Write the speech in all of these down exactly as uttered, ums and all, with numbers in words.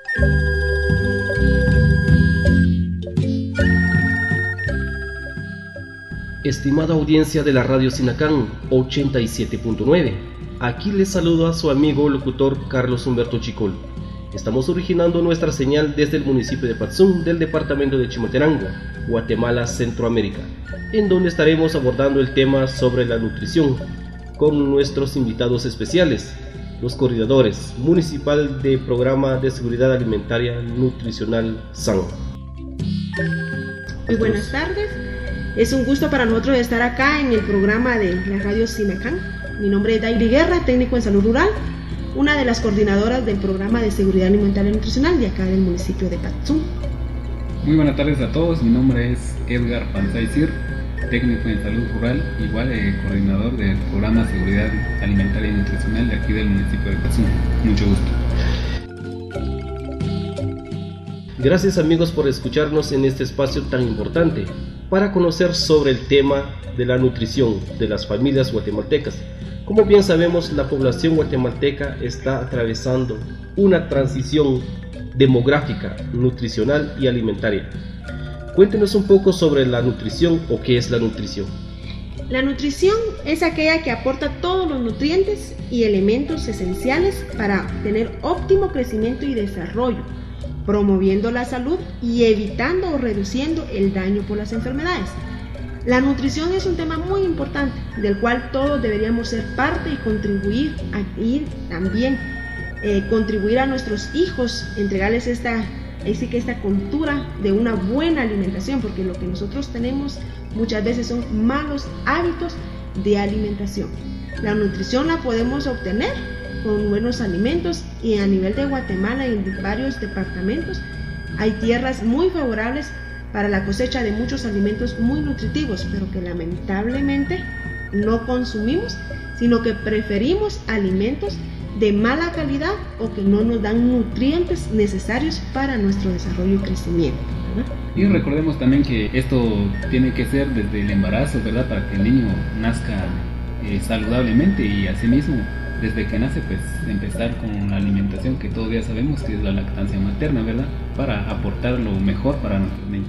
Estimada audiencia de la Radio Sinacán ochenta y siete punto nueve, aquí les saluda su amigo locutor Carlos Humberto Chicol. Estamos originando nuestra señal desde el municipio de Patzún del departamento de Chimaltenango, Guatemala, Centroamérica, en donde estaremos abordando el tema sobre la nutrición con nuestros invitados especiales, los coordinadores municipal de Programa de Seguridad Alimentaria Nutricional S A N. Muy buenas tardes. Es un gusto para nosotros estar acá en el programa de la Radio Sinacán. Mi nombre es Dairi Guerra, técnico en salud rural, una de las coordinadoras del programa de seguridad alimentaria y nutricional de acá del municipio de Patzún. Muy buenas tardes a todos, mi nombre es Edgar Panzay Sir, técnico en salud rural, igual eh, coordinador del programa de seguridad alimentaria y nutricional de aquí del municipio de Patzún. Mucho gusto. Gracias amigos por escucharnos en este espacio tan importante para conocer sobre el tema de la nutrición de las familias guatemaltecas. Como bien sabemos, la población guatemalteca está atravesando una transición demográfica, nutricional y alimentaria. Cuéntenos un poco sobre la nutrición o qué es la nutrición. La nutrición es aquella que aporta todos los nutrientes y elementos esenciales para tener óptimo crecimiento y desarrollo, promoviendo la salud y evitando o reduciendo el daño por las enfermedades. La nutrición es un tema muy importante, del cual todos deberíamos ser parte y contribuir a ir también eh, contribuir a nuestros hijos, entregarles esta, así que esta cultura de una buena alimentación, porque lo que nosotros tenemos muchas veces son malos hábitos de alimentación. La nutrición la podemos obtener con buenos alimentos, y a nivel de Guatemala y en varios departamentos hay tierras muy favorables para la cosecha de muchos alimentos muy nutritivos, pero que lamentablemente no consumimos, sino que preferimos alimentos de mala calidad o que no nos dan nutrientes necesarios para nuestro desarrollo y crecimiento, ¿verdad? Y recordemos también que esto tiene que ser desde el embarazo, ¿verdad? Para que el niño nazca eh, saludablemente, y asimismo desde que nace, pues empezar con la alimentación que todos ya sabemos que es la lactancia materna, ¿verdad? Para aportar lo mejor para nuestros niños.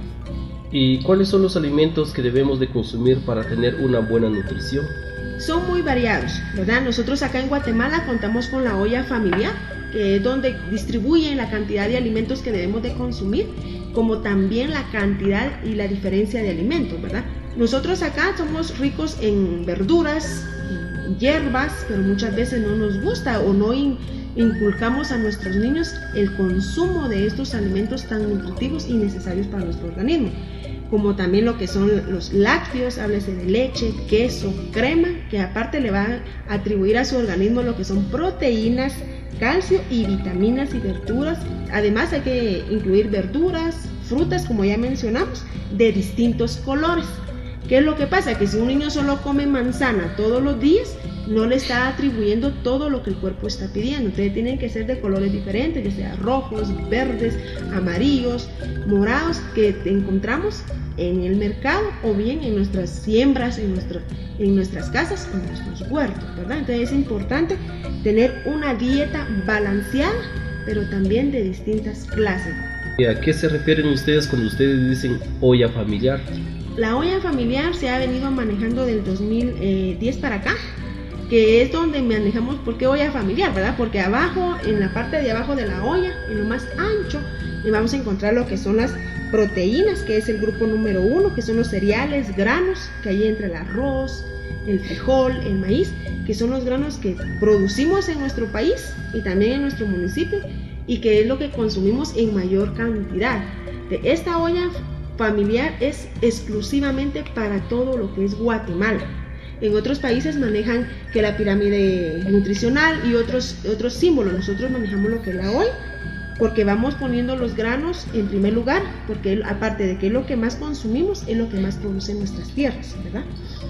¿Y cuáles son los alimentos que debemos de consumir para tener una buena nutrición? Son muy variados, ¿verdad? Nosotros acá en Guatemala contamos con la olla familiar, que es donde distribuyen la cantidad de alimentos que debemos de consumir, como también la cantidad y la diferencia de alimentos, ¿verdad? Nosotros acá somos ricos en verduras, hierbas, pero muchas veces no nos gusta o no in, inculcamos a nuestros niños el consumo de estos alimentos tan nutritivos y necesarios para nuestro organismo, como también lo que son los lácteos, háblese de leche, queso, crema, que aparte le va a atribuir a su organismo lo que son proteínas, calcio y vitaminas y verduras. Además hay que incluir verduras, frutas, como ya mencionamos, de distintos colores. ¿Qué es lo que pasa? Que si un niño solo come manzana todos los días, no le está atribuyendo todo lo que el cuerpo está pidiendo. Entonces tienen que ser de colores diferentes, ya sea rojos, verdes, amarillos, morados, que encontramos en el mercado o bien en nuestras siembras, en, nuestro, en nuestras casas, en nuestros huertos, ¿verdad? Entonces es importante tener una dieta balanceada, pero también de distintas clases. ¿A qué se refieren ustedes cuando ustedes dicen olla familiar? La olla familiar se ha venido manejando del dos mil diez para acá, que es donde manejamos. ¿Por qué olla familiar, verdad? Porque abajo, en la parte de abajo de la olla, en lo más ancho, vamos a encontrar lo que son las proteínas, que es el grupo número uno, que son los cereales, granos, que hay entre el arroz, el frijol, el maíz, que son los granos que producimos en nuestro país y también en nuestro municipio, y que es lo que consumimos en mayor cantidad. De esta olla familiar es exclusivamente para todo lo que es Guatemala. En otros países manejan que la pirámide nutricional y otros, otros símbolos. Nosotros manejamos lo que es la olla, porque vamos poniendo los granos en primer lugar, porque aparte de que es lo que más consumimos, es lo que más produce en nuestras tierras, ¿verdad?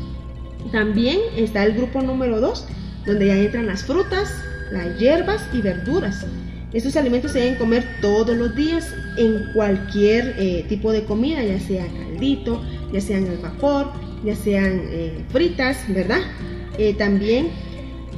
También está el grupo número dos, donde ya entran las frutas, las hierbas y verduras. Estos alimentos se deben comer todos los días en cualquier eh, tipo de comida, ya sea caldito, ya sean al vapor, ya sean eh, fritas, ¿verdad? Eh, también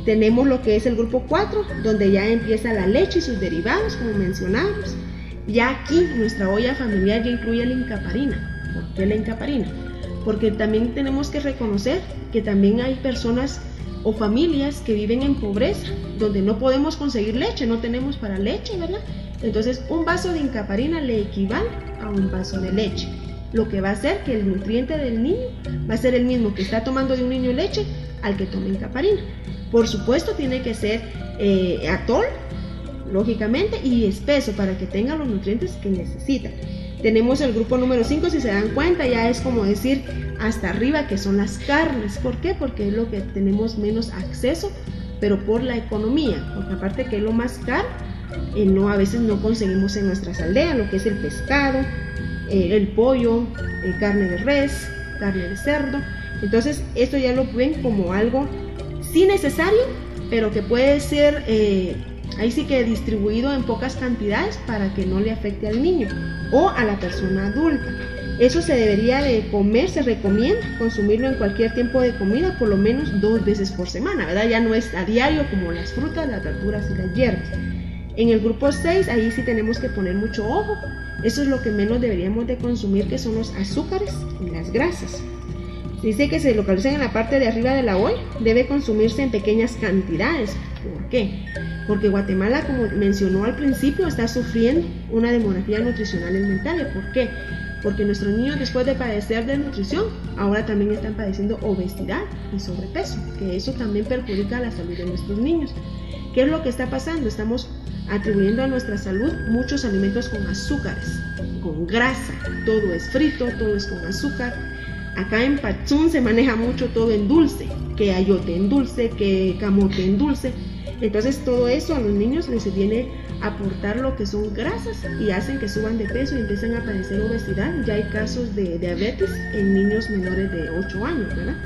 Tenemos lo que es el grupo cuatro, donde ya empieza la leche y sus derivados, como mencionamos. Ya aquí nuestra olla familiar ya incluye la incaparina. ¿Por qué la incaparina? Porque también tenemos que reconocer que también hay personas o familias que viven en pobreza, donde no podemos conseguir leche, no tenemos para leche, ¿verdad? Entonces un vaso de incaparina le equivale a un vaso de leche, lo que va a hacer que el nutriente del niño va a ser el mismo que está tomando de un niño leche al que toma incaparina. Por supuesto tiene que ser eh, atol, lógicamente, y espeso para que tenga los nutrientes que necesita. Tenemos el grupo número cinco, si se dan cuenta, ya es como decir hasta arriba, que son las carnes. ¿Por qué? Porque es lo que tenemos menos acceso, pero por la economía, porque aparte que es lo más caro, eh, no, a veces no conseguimos en nuestras aldeas, lo que es el pescado, eh, el pollo, eh, carne de res, carne de cerdo. Entonces esto ya lo ven como algo sí necesario, pero que puede ser eh, ahí sí que distribuido en pocas cantidades para que no le afecte al niño o a la persona adulta. Eso se debería de comer, se recomienda consumirlo en cualquier tiempo de comida, por lo menos dos veces por semana, ¿verdad? Ya no es a diario como las frutas, las verduras y las hierbas. En el grupo seis, ahí sí tenemos que poner mucho ojo. Eso es lo que menos deberíamos de consumir, que son los azúcares y las grasas. Dice que se localizan en la parte de arriba de la olla, debe consumirse en pequeñas cantidades. ¿Por qué? Porque Guatemala, como mencionó al principio, está sufriendo una demografía nutricional alimentaria. ¿Por qué? Porque nuestros niños, después de padecer de nutrición, ahora también están padeciendo obesidad y sobrepeso, que eso también perjudica la salud de nuestros niños. ¿Qué es lo que está pasando? Estamos atribuyendo a nuestra salud muchos alimentos con azúcares, con grasa, todo es frito, todo es con azúcar. Acá en Patzún se maneja mucho todo en dulce, que ayote en dulce, que camote en dulce. Entonces todo eso a los niños les viene a aportar lo que son grasas y hacen que suban de peso y empiezan a padecer obesidad. Ya hay casos de diabetes en niños menores de ocho años, ¿verdad?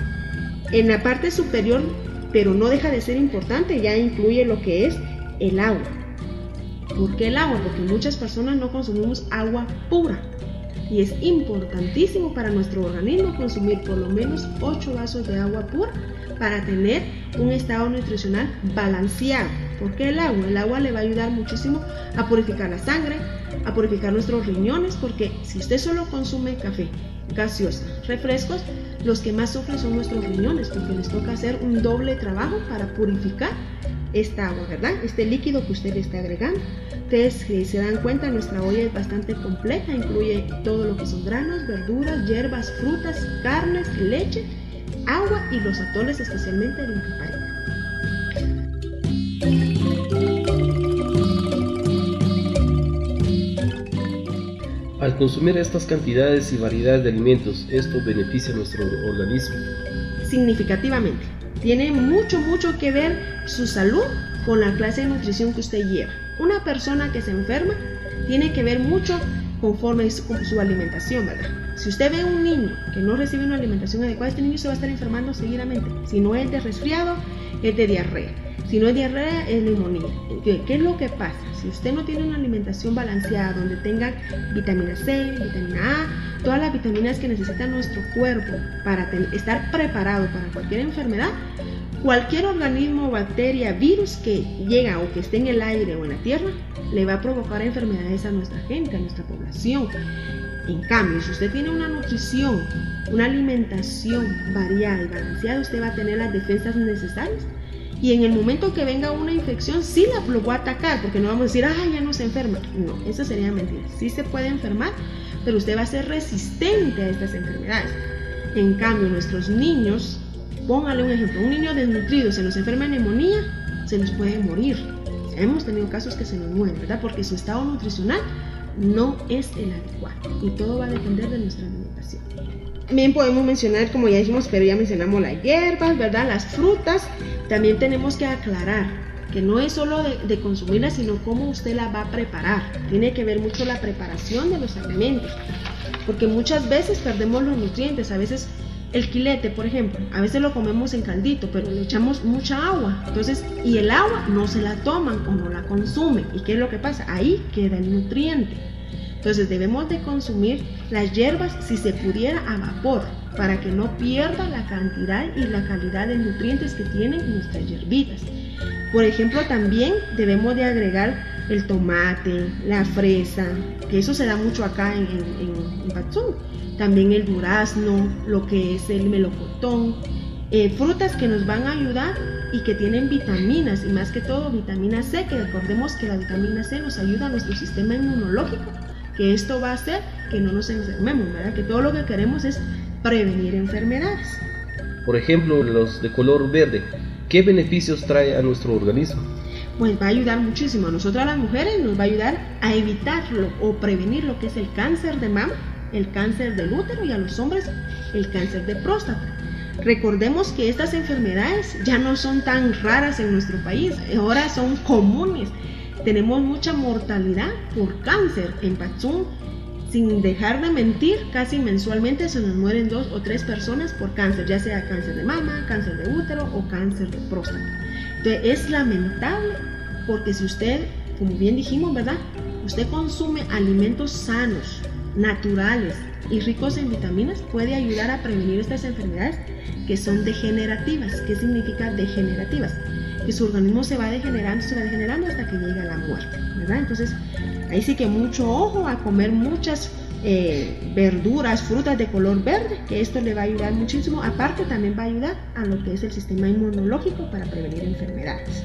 En la parte superior, pero no deja de ser importante, ya incluye lo que es el agua. ¿Por qué el agua? Porque muchas personas no consumimos agua pura. Y es importantísimo para nuestro organismo consumir por lo menos ocho vasos de agua pura para tener un estado nutricional balanceado. ¿Por qué el agua? El agua le va a ayudar muchísimo a purificar la sangre, a purificar nuestros riñones, porque si usted solo consume café, gaseosa, refrescos, los que más sufren son nuestros riñones, porque les toca hacer un doble trabajo para purificar esta agua, ¿verdad? Este líquido que usted le está agregando. Ustedes, si se dan cuenta, nuestra olla es bastante completa, incluye todo lo que son granos, verduras, hierbas, frutas, carnes, leche, agua y los atoles, especialmente el incaparina. Al consumir estas cantidades y variedades de alimentos, ¿esto beneficia a nuestro organismo? Significativamente. Tiene mucho, mucho que ver su salud con la clase de nutrición que usted lleva. Una persona que se enferma tiene que ver mucho conforme con su alimentación, ¿verdad? Si usted ve a un niño que no recibe una alimentación adecuada, este niño se va a estar enfermando seguidamente. Si no es de resfriado, es de diarrea. Si no es diarrea, es neumonía. ¿Qué es lo que pasa? Si usted no tiene una alimentación balanceada, donde tenga vitamina C, vitamina A, todas las vitaminas que necesita nuestro cuerpo para estar preparado para cualquier enfermedad, cualquier organismo, bacteria, virus que llega o que esté en el aire o en la tierra, le va a provocar enfermedades a nuestra gente, a nuestra población. En cambio, si usted tiene una nutrición, una alimentación variada y balanceada, usted va a tener las defensas necesarias. Y en el momento que venga una infección, sí la, lo va a atacar, porque no vamos a decir, ah, ya no se enferma. No, eso sería mentira. Sí se puede enfermar, pero usted va a ser resistente a estas enfermedades. En cambio, nuestros niños, póngale un ejemplo, un niño desnutrido se nos enferma de neumonía, se nos puede morir. Hemos tenido casos que se nos mueren, ¿verdad? Porque su estado nutricional no es el adecuado y todo va a depender de nuestra alimentación. También podemos mencionar, como ya dijimos, pero ya mencionamos las hierbas, ¿verdad? Las frutas. También tenemos que aclarar que no es solo de, de consumirlas, sino cómo usted la va a preparar. Tiene que ver mucho la preparación de los alimentos, porque muchas veces perdemos los nutrientes. A veces el quilete, por ejemplo, a veces lo comemos en caldito, pero le echamos mucha agua. Entonces, y el agua no se la toman o no la consumen. ¿Y qué es lo que pasa? Ahí queda el nutriente. Entonces debemos de consumir las hierbas, si se pudiera, a vapor, para que no pierda la cantidad y la calidad de nutrientes que tienen nuestras hierbitas. Por ejemplo, también debemos de agregar el tomate, la fresa, que eso se da mucho acá en, en, en Patzún. También el durazno, lo que es el melocotón, eh, frutas que nos van a ayudar y que tienen vitaminas, y más que todo vitamina C, que recordemos que la vitamina C nos ayuda a nuestro sistema inmunológico, que esto va a hacer que no nos enfermemos, ¿verdad? Que todo lo que queremos es prevenir enfermedades. Por ejemplo, los de color verde, ¿qué beneficios trae a nuestro organismo? Pues va a ayudar muchísimo. A nosotras las mujeres nos va a ayudar a evitarlo o prevenir lo que es el cáncer de mama, el cáncer del útero, y a los hombres el cáncer de próstata. Recordemos que estas enfermedades ya no son tan raras en nuestro país, ahora son comunes. Tenemos mucha mortalidad por cáncer en Patzún. Sin dejar de mentir, casi mensualmente se nos mueren dos o tres personas por cáncer, ya sea cáncer de mama, cáncer de útero o cáncer de próstata. Entonces es lamentable, porque si usted, como bien dijimos, ¿verdad? Usted consume alimentos sanos, naturales y ricos en vitaminas, puede ayudar a prevenir estas enfermedades que son degenerativas. ¿Qué significa degenerativas? Que su organismo se va degenerando, se va degenerando hasta que llega a la muerte, ¿verdad? Entonces, ahí sí que mucho ojo a comer muchas eh, verduras, frutas de color verde, que esto le va a ayudar muchísimo. Aparte, también va a ayudar a lo que es el sistema inmunológico para prevenir enfermedades.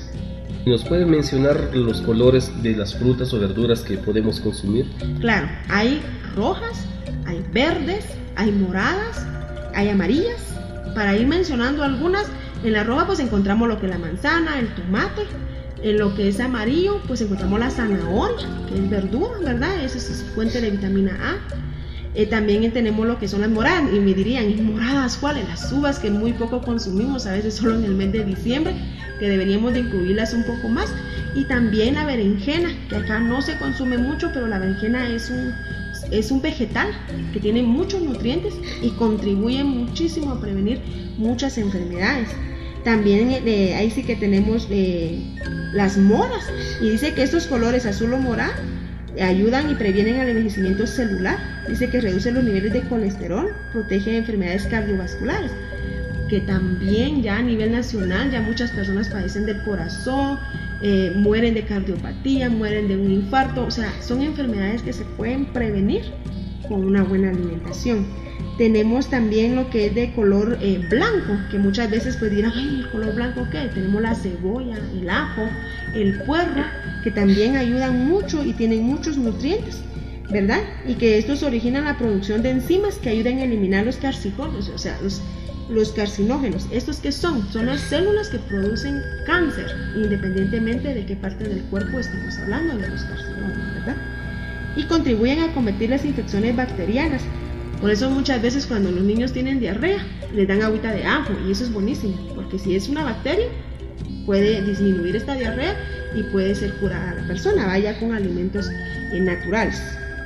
¿Nos puede mencionar los colores de las frutas o verduras que podemos consumir? Claro, hay rojas, hay verdes, hay moradas, hay amarillas. Para ir mencionando algunas, en la roja pues encontramos lo que es la manzana, el tomate. En lo que es amarillo pues encontramos la zanahoria, que es verdura, ¿verdad? Esa es fuente de vitamina A. Eh, también tenemos lo que son las moradas, y me dirían, ¿y moradas cuáles? Las uvas, que muy poco consumimos, a veces solo en el mes de diciembre, que deberíamos de incluirlas un poco más. Y también la berenjena, que acá no se consume mucho, pero la berenjena es un, es un vegetal que tiene muchos nutrientes y contribuye muchísimo a prevenir muchas enfermedades. También eh, ahí sí que tenemos eh, las moras, y dice que estos colores azul o morado ayudan y previenen el envejecimiento celular. Dice que reduce los niveles de colesterol, protege de enfermedades cardiovasculares, que también ya a nivel nacional ya muchas personas padecen del corazón, eh, mueren de cardiopatía, mueren de un infarto. O sea, son enfermedades que se pueden prevenir con una buena alimentación. Tenemos también lo que es de color eh, blanco, que muchas veces pues dirán, ay, ¿el color blanco qué? Tenemos la cebolla, el ajo, el puerro, que también ayudan mucho y tienen muchos nutrientes, ¿verdad? Y que estos originan la producción de enzimas que ayudan a eliminar los carcinógenos, o sea, los, los carcinógenos. ¿Estos qué son? Son las células que producen cáncer, independientemente de qué parte del cuerpo estemos hablando de los carcinógenos, ¿verdad? Y contribuyen a combatir las infecciones bacterianas. Por eso muchas veces cuando los niños tienen diarrea, les dan agüita de ajo, y eso es buenísimo, porque si es una bacteria, puede disminuir esta diarrea y puede ser curada a la persona, vaya con alimentos eh, naturales.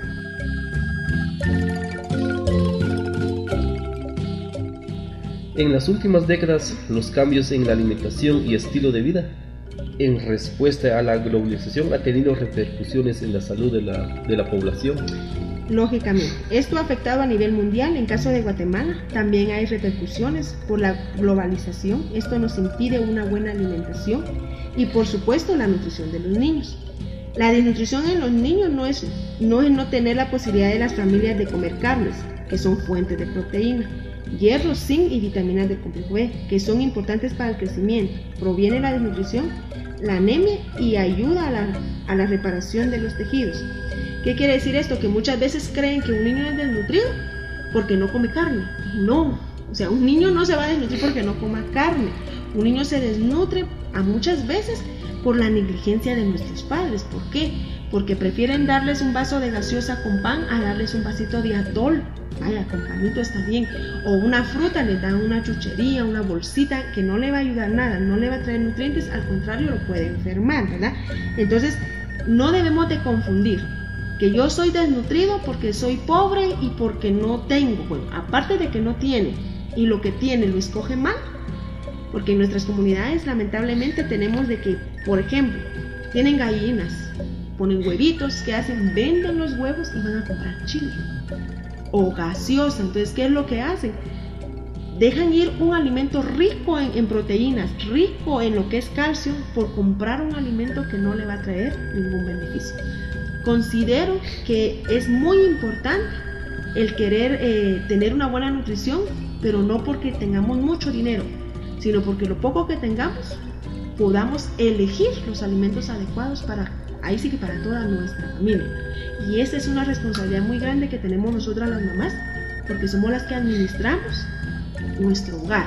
En las últimas décadas, los cambios en la alimentación y estilo de vida en respuesta a la globalización ha tenido repercusiones en la salud de la, de la población. Lógicamente, esto ha afectado a nivel mundial. En caso de Guatemala, también hay repercusiones por la globalización. Esto nos impide una buena alimentación y, por supuesto, la nutrición de los niños. La desnutrición en los niños no es, no es no tener la posibilidad de las familias de comer carnes, que son fuentes de proteína, hierro, zinc y vitaminas del complejo B, que son importantes para el crecimiento. Proviene la desnutrición, la anemia, y ayuda a la, a la reparación de los tejidos. ¿Qué quiere decir esto? Que muchas veces creen que un niño es desnutrido porque no come carne. No, o sea, un niño no se va a desnutrir porque no coma carne. Un niño se desnutre a muchas veces por la negligencia de nuestros padres. ¿Por qué? Porque prefieren darles un vaso de gaseosa con pan a darles un vasito de atol. Vaya, con panito está bien. O una fruta, les dan una chuchería, una bolsita que no le va a ayudar nada, no le va a traer nutrientes, al contrario, lo puede enfermar, ¿verdad? Entonces, no debemos de confundir que yo soy desnutrido porque soy pobre y porque no tengo. Bueno, aparte de que no tiene y lo que tiene lo escoge mal, porque en nuestras comunidades lamentablemente tenemos de que, por ejemplo, tienen gallinas, ponen huevitos, ¿qué hacen? Venden los huevos y van a comprar chile o gaseosa. Entonces, ¿qué es lo que hacen? Dejan ir un alimento rico en, en proteínas, rico en lo que es calcio, por comprar un alimento que no le va a traer ningún beneficio. Considero que es muy importante el querer eh, tener una buena nutrición, pero no porque tengamos mucho dinero, sino porque lo poco que tengamos podamos elegir los alimentos adecuados para, ahí sí que para toda nuestra familia. Y esa es una responsabilidad muy grande que tenemos nosotras las mamás, porque somos las que administramos nuestro hogar.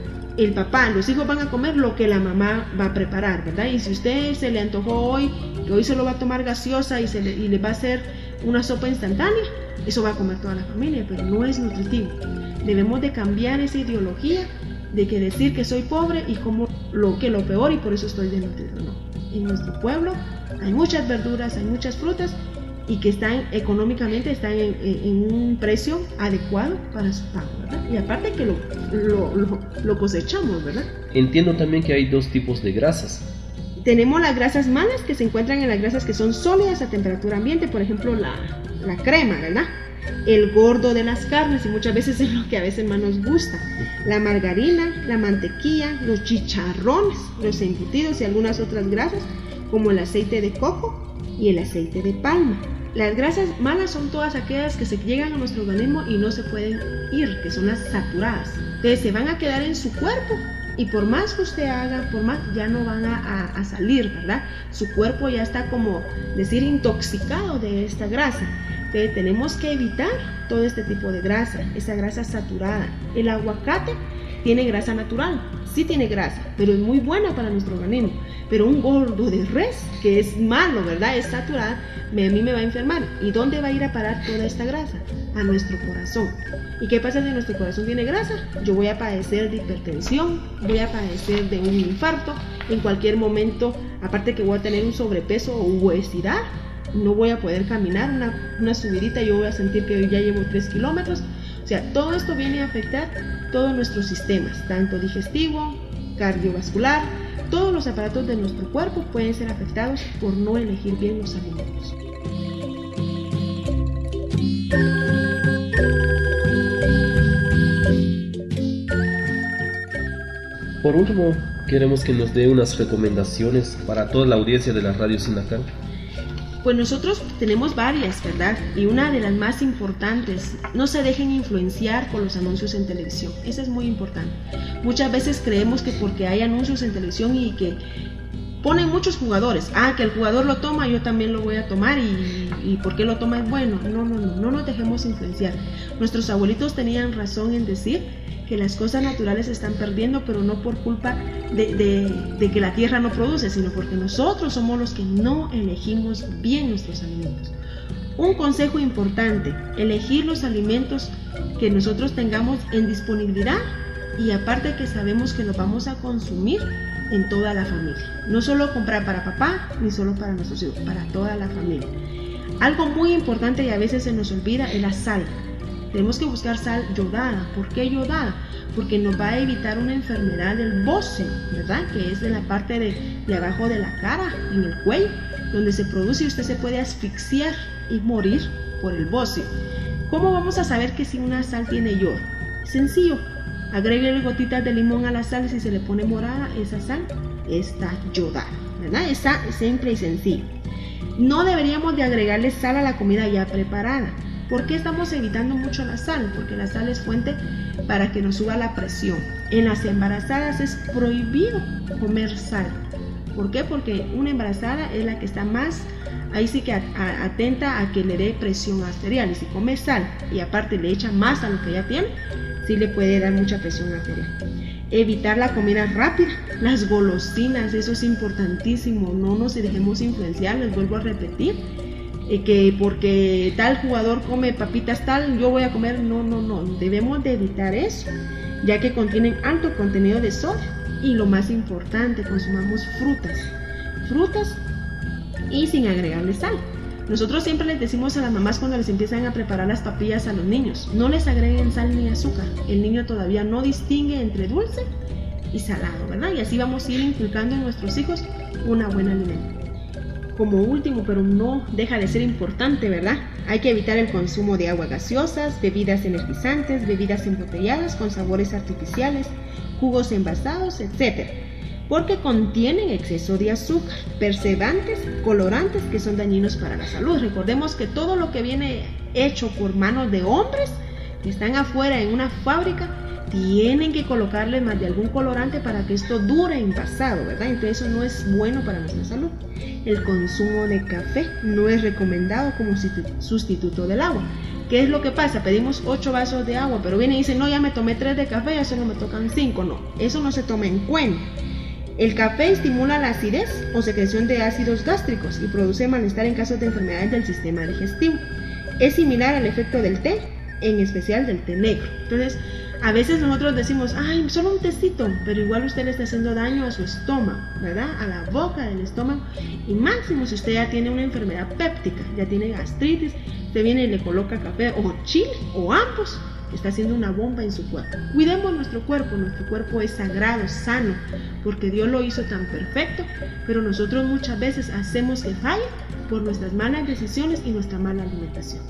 El papá, los hijos van a comer lo que la mamá va a preparar, ¿verdad? Y si usted se le antojó hoy, que hoy se lo va a tomar gaseosa y, se le, y le va a hacer una sopa instantánea, eso va a comer toda la familia, pero no es nutritivo. Debemos de cambiar esa ideología de que decir que soy pobre y como lo que lo peor y por eso estoy desnutrido. No. En nuestro pueblo hay muchas verduras, hay muchas frutas y que están económicamente están en, en, en un precio adecuado para su pago, ¿verdad? Y aparte que lo, lo, lo, lo cosechamos, ¿verdad? Entiendo también que hay dos tipos de grasas. Tenemos las grasas malas, que se encuentran en las grasas que son sólidas a temperatura ambiente, por ejemplo la, la crema, ¿verdad? El gordo de las carnes, y muchas veces es lo que a veces más nos gusta, la margarina, la mantequilla, los chicharrones, los embutidos y algunas otras grasas como el aceite de coco y el aceite de palma. Las grasas malas son todas aquellas que se llegan a nuestro organismo y no se pueden ir, que son las saturadas. Entonces se van a quedar en su cuerpo y por más que usted haga, por más ya no van a, a, a salir, ¿verdad? Su cuerpo ya está como decir intoxicado de esta grasa. Entonces tenemos que evitar todo este tipo de grasa, esa grasa saturada. El aguacate tiene grasa natural, sí tiene grasa, pero es muy buena para nuestro organismo. Pero un gordo de res, que es malo, ¿verdad? Es saturada, me, a mí me va a enfermar. ¿Y dónde va a ir a parar toda esta grasa? A nuestro corazón. ¿Y qué pasa si nuestro corazón tiene grasa? Yo voy a padecer de hipertensión, voy a padecer de un infarto, en cualquier momento, aparte que voy a tener un sobrepeso o obesidad, no voy a poder caminar una, una subidita, yo voy a sentir que ya llevo tres kilómetros. O sea, todo esto viene a afectar todos nuestros sistemas, tanto digestivo, cardiovascular, todos los aparatos de nuestro cuerpo pueden ser afectados por no elegir bien los alimentos. Por último, queremos que nos dé unas recomendaciones para toda la audiencia de la Radio Sinacán. Pues nosotros tenemos varias, ¿verdad? Y una de las más importantes, no se dejen influenciar por los anuncios en televisión. Eso es muy importante. Muchas veces creemos que porque hay anuncios en televisión y que ponen muchos jugadores, ah, que el jugador lo toma, yo también lo voy a tomar y, y ¿por qué lo toma es bueno? No, no, no, no nos dejemos influenciar. Nuestros abuelitos tenían razón en decir que las cosas naturales se están perdiendo, pero no por culpa de, de, de que la tierra no produce, sino porque nosotros somos los que no elegimos bien nuestros alimentos. Un consejo importante, elegir los alimentos que nosotros tengamos en disponibilidad y aparte que sabemos que los vamos a consumir en toda la familia. No solo comprar para papá, ni solo para nuestros hijos, para toda la familia. Algo muy importante y a veces se nos olvida es la sal. Tenemos que buscar sal yodada. ¿Por qué yodada? Porque nos va a evitar una enfermedad del bocio, ¿verdad? Que es de la parte de, de abajo de la cara, en el cuello, donde se produce y usted se puede asfixiar y morir por el bocio. ¿Cómo vamos a saber que si una sal tiene yodo? Sencillo, agréguele gotitas de limón a la sal y si se le pone morada, esa sal está yodada, ¿verdad? Está simple y sencillo. No deberíamos de agregarle sal a la comida ya preparada. ¿Por qué estamos evitando mucho la sal? Porque la sal es fuente para que nos suba la presión. En las embarazadas es prohibido comer sal. ¿Por qué? Porque una embarazada es la que está más, ahí sí que atenta a que le dé presión arterial. Y si come sal y aparte le echa más a lo que ya tiene, sí le puede dar mucha presión arterial. Evitar la comida rápida, las golosinas, eso es importantísimo. No nos dejemos influenciar, les vuelvo a repetir. Que porque tal jugador come papitas tal, yo voy a comer, no, no, no, debemos de evitar eso, ya que contienen alto contenido de sodio y lo más importante, consumamos frutas, frutas y sin agregarle sal. Nosotros siempre les decimos a las mamás cuando les empiezan a preparar las papillas a los niños, no les agreguen sal ni azúcar, el niño todavía no distingue entre dulce y salado, ¿verdad? Y así vamos a ir inculcando en nuestros hijos una buena alimentación. como último, pero no deja de ser importante, ¿verdad? Hay que evitar el consumo de agua gaseosas, bebidas energizantes, bebidas embotelladas con sabores artificiales, jugos envasados, etcétera, porque contienen exceso de azúcar, preservantes, colorantes que son dañinos para la salud. Recordemos que todo lo que viene hecho por manos de hombres que están afuera en una fábrica, tienen que colocarle más de algún colorante para que esto dure envasado, ¿verdad? Entonces eso no es bueno para nuestra salud. El consumo de café no es recomendado como sustituto del agua. ¿Qué es lo que pasa? Pedimos ocho vasos de agua, pero viene y dice, no, ya me tomé tres de café, ya solo me tocan cinco. No, eso no se toma en cuenta. El café estimula la acidez o secreción de ácidos gástricos y produce malestar en casos de enfermedades del sistema digestivo. Es similar al efecto del té, en especial del té negro. Entonces, a veces nosotros decimos, ay, solo un tecito, pero igual usted le está haciendo daño a su estómago, ¿verdad? A la boca del estómago. Y máximo si usted ya tiene una enfermedad péptica, ya tiene gastritis, usted viene y le coloca café o chile o ambos, está haciendo una bomba en su cuerpo. Cuidemos nuestro cuerpo, nuestro cuerpo es sagrado, sano, porque Dios lo hizo tan perfecto, pero nosotros muchas veces hacemos que falle por nuestras malas decisiones y nuestra mala alimentación.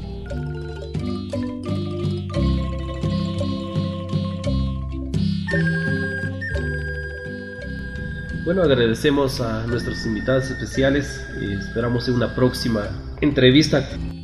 Bueno, agradecemos a nuestros invitados especiales y esperamos en una próxima entrevista.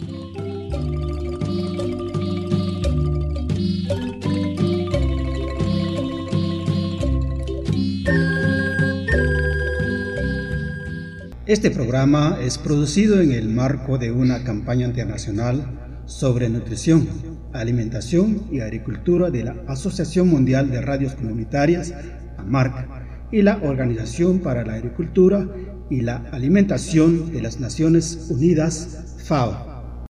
Este programa es producido en el marco de una campaña internacional sobre nutrición, alimentación y agricultura de la Asociación Mundial de Radios Comunitarias, AMARC, y la Organización para la Agricultura y la Alimentación de las Naciones Unidas, FAO.